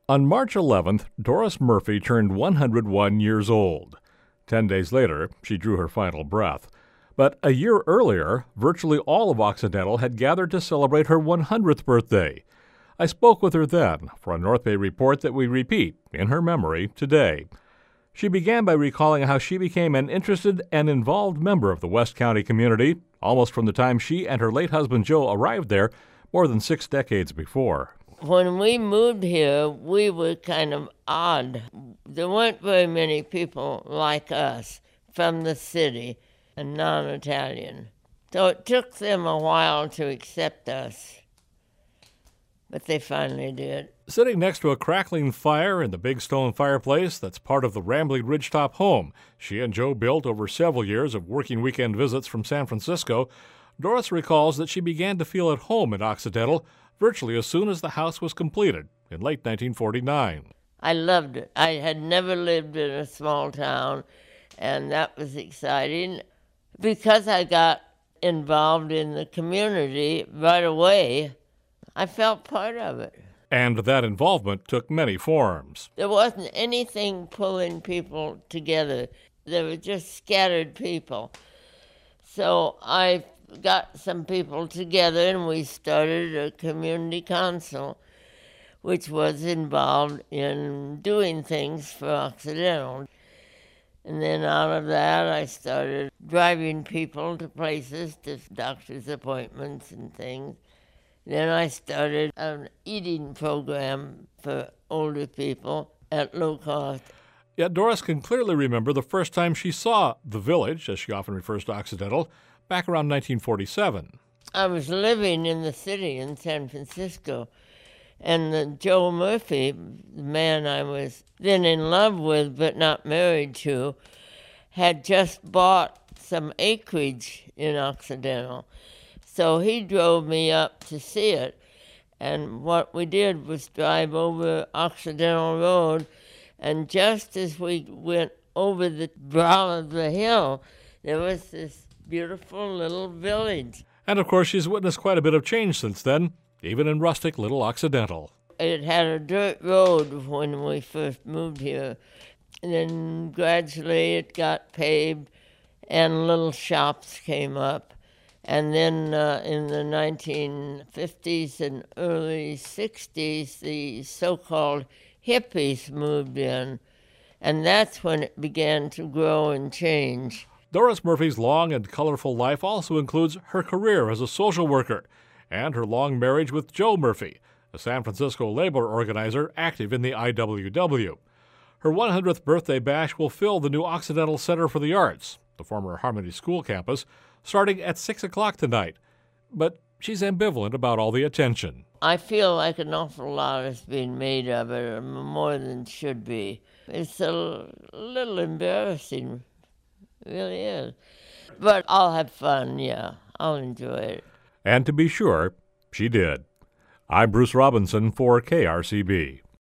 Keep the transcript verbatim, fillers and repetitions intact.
On March eleventh, Doris Murphy turned one hundred one years old. Ten days later, she drew her final breath. But a year earlier, virtually all of Occidental had gathered to celebrate her one hundredth birthday. I spoke with her then for a North Bay report that we repeat, in her memory, today. She began by recalling how she became an interested and involved member of the West County community almost from the time she and her late husband Joe arrived there more than six decades before. When we moved here, we were kind of odd. There weren't very many people like us from the city and non-Italian. So it took them a while to accept us, but they finally did. Sitting next to a crackling fire in the big stone fireplace that's part of the rambling ridgetop home she and Joe built over several years of working weekend visits from San Francisco, Doris recalls that she began to feel at home in Occidental virtually as soon as the house was completed in late nineteen forty-nine. I loved it. I had never lived in a small town, and that was exciting. Because I got involved in the community right away, I felt part of it. And that involvement took many forms. There wasn't anything pulling people together. There were just scattered people. So I got some people together and we started a community council, which was involved in doing things for Occidental. And then out of that, I started driving people to places, to doctor's appointments and things. Then I started an eating program for older people at low cost. Yet Doris can clearly remember the first time she saw the village, as she often refers to Occidental, back around nineteen forty-seven. I was living in the city in San Francisco, and the Joe Murphy, the man I was then in love with but not married to, had just bought some acreage in Occidental. So he drove me up to see it, and what we did was drive over Occidental Road, and just as we went over the brow of the hill, there was this beautiful little village. And of course, she's witnessed quite a bit of change since then, even in rustic little Occidental. It had a dirt road when we first moved here, and then gradually it got paved, and little shops came up. And then uh, in the nineteen fifties and early sixties, the so-called hippies moved in, and that's when it began to grow and change. Doris Murphy's long and colorful life also includes her career as a social worker and her long marriage with Joe Murphy, a San Francisco labor organizer active in the I W W. Her one hundredth birthday bash will fill the new Occidental Center for the Arts, the former Harmony School campus, starting at six o'clock tonight. But she's ambivalent about all the attention. I feel like an awful lot is being made of it, more than should be. It's a little embarrassing, it really is. But I'll have fun, yeah. I'll enjoy it. And to be sure, she did. I'm Bruce Robinson for K R C B.